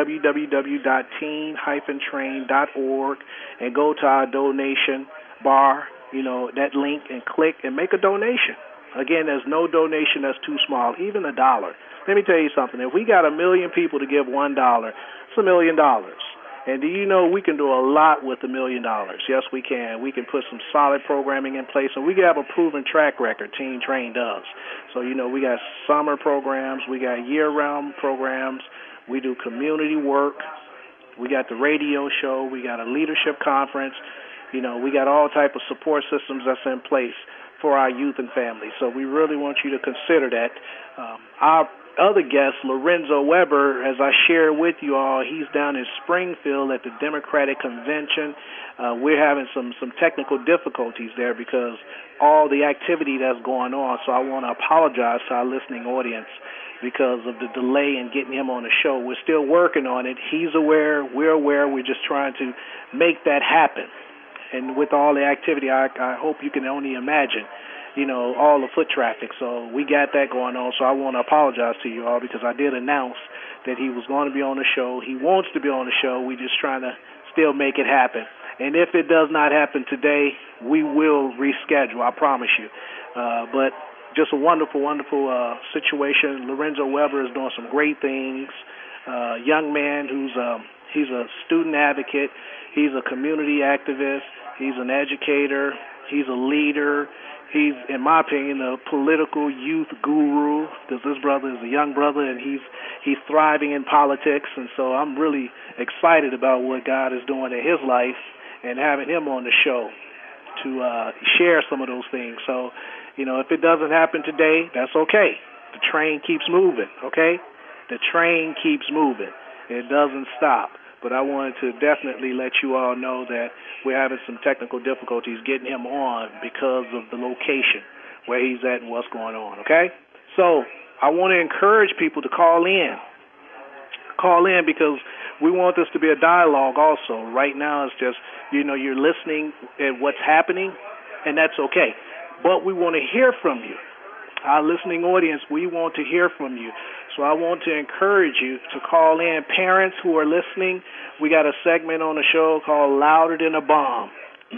www.teen-train.org, and go to our donation bar, you know, that link, and click and make a donation. Again, there's no donation that's too small, even $1. Let me tell you something. If we got 1 million people to give $1, it's $1 million. And do you know we can do a lot with $1 million? Yes, we can. We can put some solid programming in place, and we have a proven track record. Teen Train does. So, you know, we got summer programs. We got year-round programs. We do community work. We got the radio show. We got a leadership conference. You know, we got all type of support systems that's in place for our youth and families. So we really want you to consider that. Our other guest, Lorenzo Weber, as I shared with you all, he's down in Springfield at the Democratic Convention. We're having some technical difficulties there because all the activity that's going on. So I want to apologize to our listening audience because of the delay in getting him on the show. We're still working on it. He's aware. We're aware. We're just trying to make that happen. And with all the activity, I hope you can only imagine, you know, all the foot traffic. So we got that going on. So I want to apologize to you all because I did announce that he was going to be on the show. He wants to be on the show. We're just trying to still make it happen. And if it does not happen today, we will reschedule, I promise you. But just a wonderful, wonderful situation. Lorenzo Weber is doing some great things. Young man he's a student advocate. He's a community activist. He's an educator. He's a leader. He's, in my opinion, a political youth guru because this brother is a young brother and he's thriving in politics. And so I'm really excited about what God is doing in his life and having him on the show to share some of those things. So, you know, if it doesn't happen today, that's okay. The train keeps moving, okay? The train keeps moving. It doesn't stop. But I wanted to definitely let you all know that we're having some technical difficulties getting him on because of the location where he's at and what's going on, okay? So I want to encourage people to call in. Call in because we want this to be a dialogue also. Right now it's just, you know, you're listening at what's happening, and that's okay. But we want to hear from you. Our listening audience, we want to hear from you. So I want to encourage you to call in. Parents who are listening, we got a segment on the show called Louder Than a Bomb.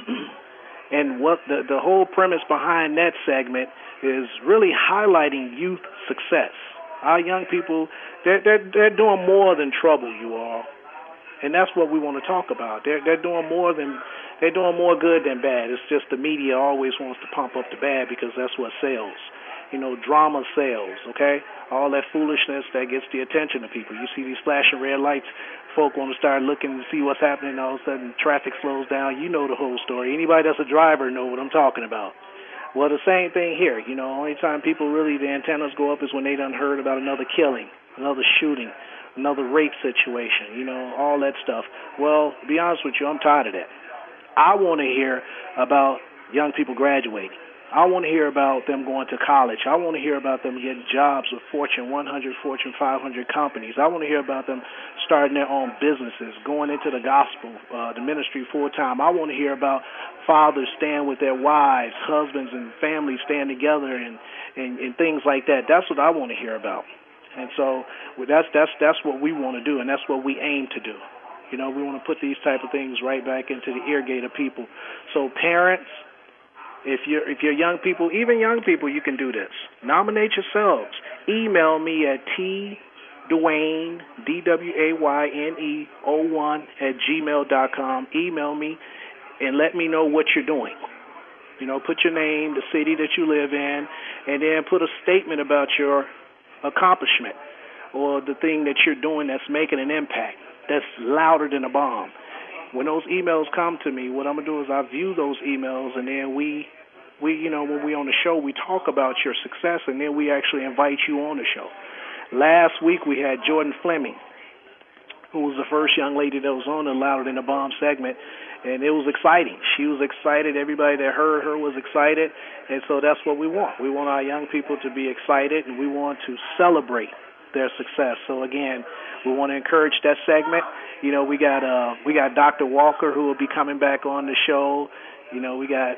And what the whole premise behind that segment is really highlighting youth success. Our young people, they're doing more than trouble, you all. And that's what we want to talk about. They're doing more good than bad. It's just the media always wants to pump up the bad because that's what sells. drama sales, okay? All that foolishness that gets the attention of people. You see these flashing red lights, folk want to start looking to see what's happening, all of a sudden traffic slows down. You know the whole story. Anybody that's a driver know what I'm talking about. Well, the same thing here. Only time people really, the antennas go up is when they done heard about another killing, another shooting, another rape situation, all that stuff. Well, to be honest with you, I'm tired of that. I want to hear about young people graduating. I want to hear about them going to college. I want to hear about them getting jobs with Fortune 100, Fortune 500 companies. I want to hear about them starting their own businesses, going into the gospel, the ministry full time. I want to hear about fathers staying with their wives, husbands and families staying together and things like that. That's what I want to hear about. And so that's what we want to do, and that's what we aim to do. We want to put these type of things right back into the ear gate of people. So parents, if you're young people, even young people, you can do this. Nominate yourselves. Email me at tdwayne, DWAYNE01 @gmail.com. Email me and let me know what you're doing. Put your name, the city that you live in, and then put a statement about your accomplishment or the thing that you're doing that's making an impact, that's louder than a bomb. When those emails come to me, what I'm going to do is I view those emails, and then we when we on the show, we talk about your success, and then we actually invite you on the show. Last week we had Jordan Fleming, who was the first young lady that was on the Louder Than a Bomb segment, and it was exciting. She was excited. Everybody that heard her was excited, and so that's what we want. We want our young people to be excited, and we want to celebrate their success. So again, we want to encourage that segment. We got Dr. Walker, who will be coming back on the show. We got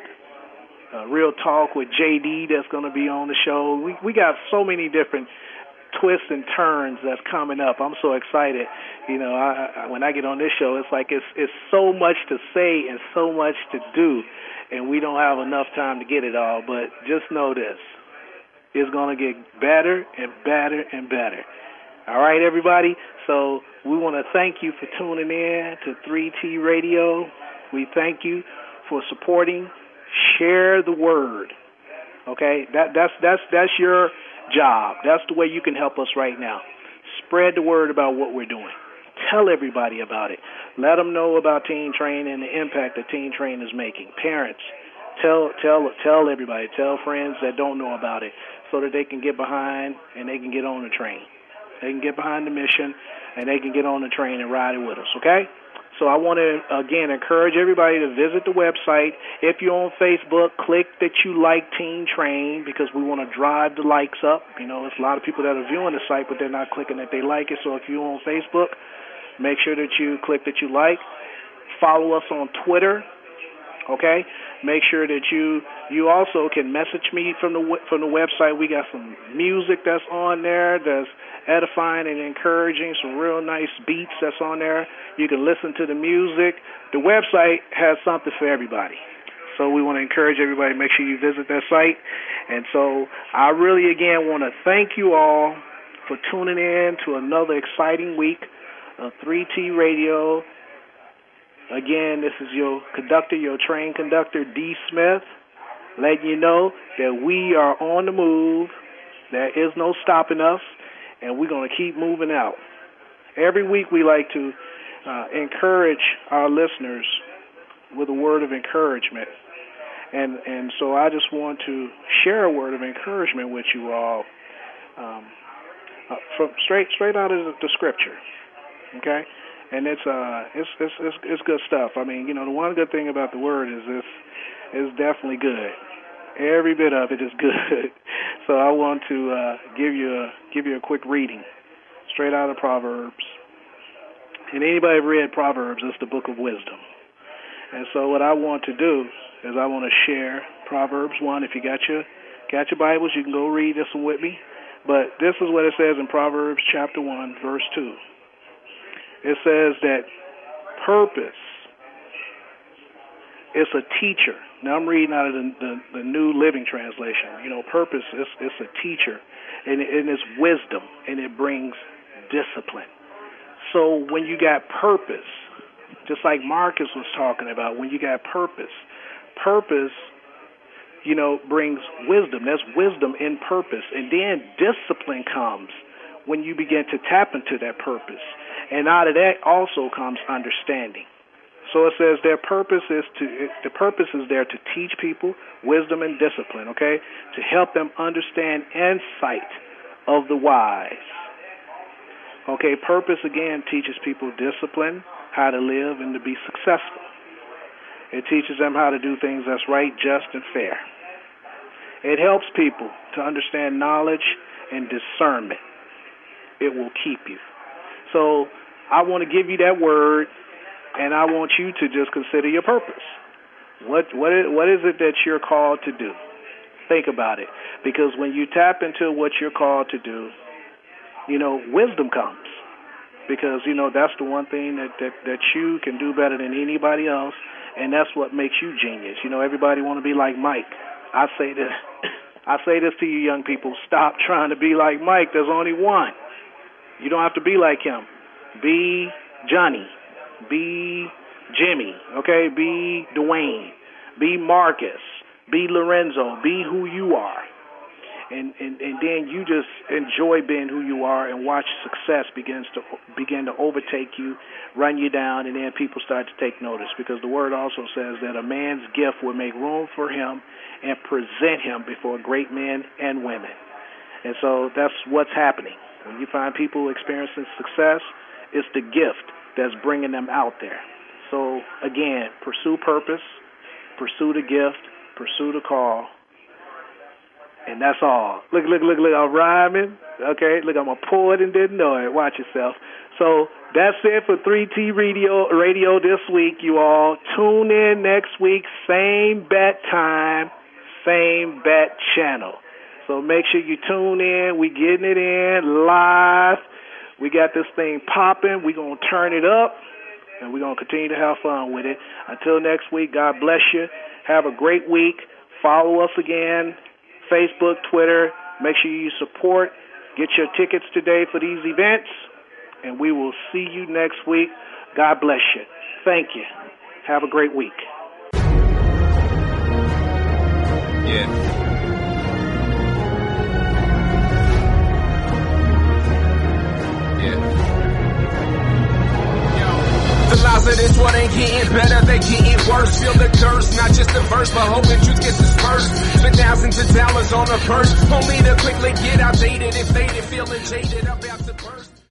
Real Talk with JD that's going to be on the show. We got so many different twists and turns that's coming up. I'm so excited. When I get on this show, it's like it's so much to say and so much to do, and we don't have enough time to get it all. But just know this. It's going to get better and better and better. All right, everybody? So we want to thank you for tuning in to 3T Radio. We thank you for supporting. Share the word. Okay? That's your job. That's the way you can help us right now. Spread the word about what we're doing. Tell everybody about it. Let them know about Teen Train and the impact that Teen Train is making. Parents, tell everybody. Tell friends that don't know about it so that they can get behind and they can get on the train. They can get behind the mission and they can get on the train and ride it with us, okay? So I want to, again, encourage everybody to visit the website. If you're on Facebook, click that you like Teen Train because we want to drive the likes up. There's a lot of people that are viewing the site, but they're not clicking that they like it. So if you're on Facebook, make sure that you click that you like. Follow us on Twitter, okay? Make sure that you also can message me from the website. We got some music that's on there that's edifying and encouraging, some real nice beats that's on there. You can listen to the music. The website has something for everybody. So we want to encourage everybody, make sure you visit that site. And so I really, again, want to thank you all for tuning in to another exciting week of 3T Radio. Again, this is your conductor, your train conductor, D. Smith, letting you know that we are on the move. There is no stopping us, and we're going to keep moving out. Every week we like to encourage our listeners with a word of encouragement. And so I just want to share a word of encouragement with you all from straight out of the scripture, okay? And it's good stuff. I mean, the one good thing about the word is it's definitely good. Every bit of it is good. So I want to give you a quick reading, straight out of Proverbs. And anybody read Proverbs, it's the book of wisdom. And so what I want to do is I want to share Proverbs 1. If you got your Bibles, you can go read this one with me. But this is what it says in Proverbs chapter 1, verse 2. It says that purpose is a teacher. Now I'm reading out of the New Living Translation. Purpose is a teacher, and it's wisdom, and it brings discipline. So when you got purpose, just like Marcus was talking about, when you got purpose brings wisdom. There's wisdom in purpose. And then discipline comes when you begin to tap into that purpose. And out of that also comes understanding. So it says the purpose is there to teach people wisdom and discipline, okay? To help them understand insight of the wise. Okay, purpose again teaches people discipline, how to live and to be successful. It teaches them how to do things that's right, just, and fair. It helps people to understand knowledge and discernment. It will keep you. So I want to give you that word, and I want you to just consider your purpose. What is it that you're called to do? Think about it. Because when you tap into what you're called to do, wisdom comes. Because, that's the one thing that you can do better than anybody else, and that's what makes you genius. Everybody want to be like Mike. I say this to you young people, stop trying to be like Mike. There's only one. You don't have to be like him. Be Johnny. Be Jimmy. Okay? Be Dwayne. Be Marcus. Be Lorenzo. Be who you are. And then you just enjoy being who you are and watch success begin to overtake you, run you down, and then people start to take notice, because the word also says that a man's gift will make room for him and present him before great men and women. And so that's what's happening. When you find people experiencing success, it's the gift that's bringing them out there. So again, pursue purpose, pursue the gift, pursue the call. And that's all. Look, I'm rhyming. Okay, look, I'm a poet and didn't know it. Watch yourself. So that's it for 3T Radio this week, you all. Tune in next week, same bat time, same bat channel. So make sure you tune in. We getting it in live. We got this thing popping. We're going to turn it up, and we're going to continue to have fun with it. Until next week, God bless you. Have a great week. Follow us again. Facebook, Twitter. Make sure you support. Get your tickets today for these events, and we will see you next week. God bless you. Thank you. Have a great week. Yeah. The lies of this world ain't getting better, they getting worse. Feel the curse, not just the verse, but hoping truth gets dispersed. Spend thousands of dollars on a purse, only to quickly get outdated if they feeling jaded about